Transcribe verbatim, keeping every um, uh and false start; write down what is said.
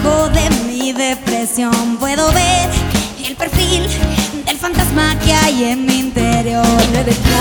reflejo de mi depresión. Puedo ver el perfil del fantasma que hay en mi interior.